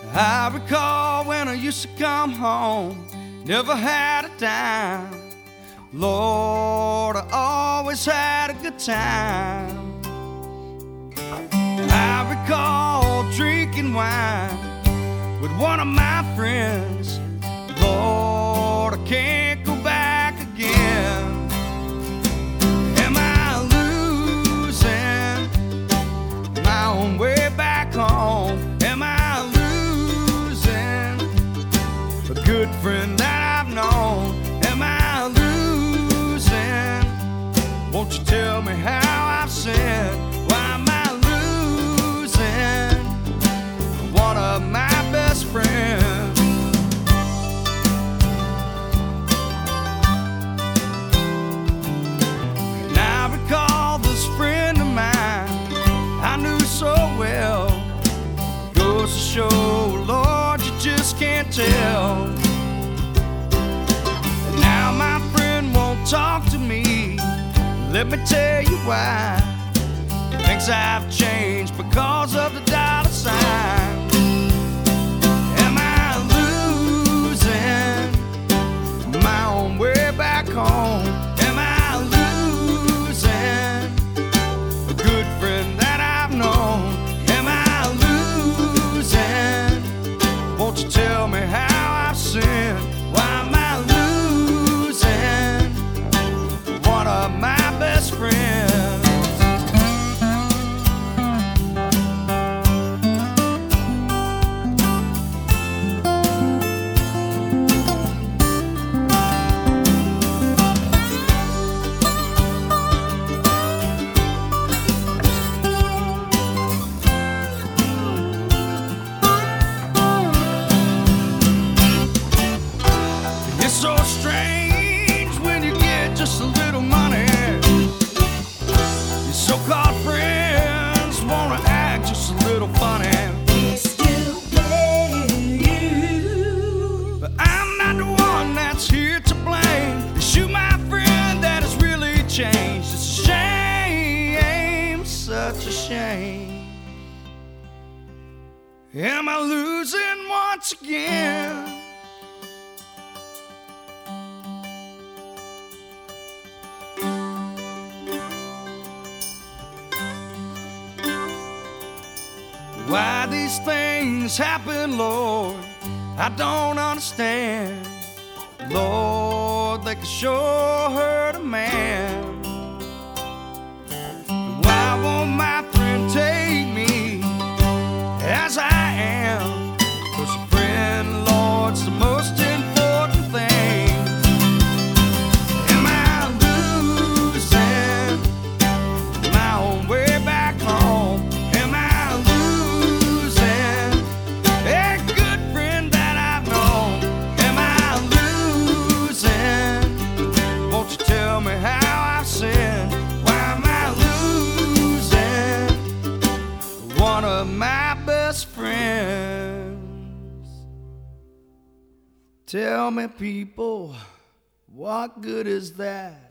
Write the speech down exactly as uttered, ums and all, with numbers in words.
I recall when I used to come home, never had a dime. Lord, I always had a good time. I recall drinking wine with one of my friends. Lord, I can't go back again. Am I losing my own way back home? Am I losing a good friend that I've known? Am I losing? Won't you tell me how I've sinned? Why am I losing one of my best friends? And I recall this friend of mine I knew so well. Goes to show, Lord, you just can't tell. And now my friend won't talk to me. Let me tell you why. Things have changed because of the dollar sign. Am I losing my own way back home? Am I losing a good friend that I've known? Am I losing? Won't you tell me how I've sinned? Why am I losing one of my best friends? It's so strange when you get just a little money. Your so-called friends wanna act just a little funny. They still pay you. But I'm not the one that's here to blame. It's you, my friend, that has really changed. It's a shame, such a shame. Am I losing once again? Why these things happen, Lord, I don't understand. Lord, they can sure hurt a man. Why won't my friend take me as I am? 'Cause a friend, Lord's the most important thing. Am I losing my own way back home? Am I tell me how I've sinned? Why am I losing one of my best friends? Tell me, people, what good is that?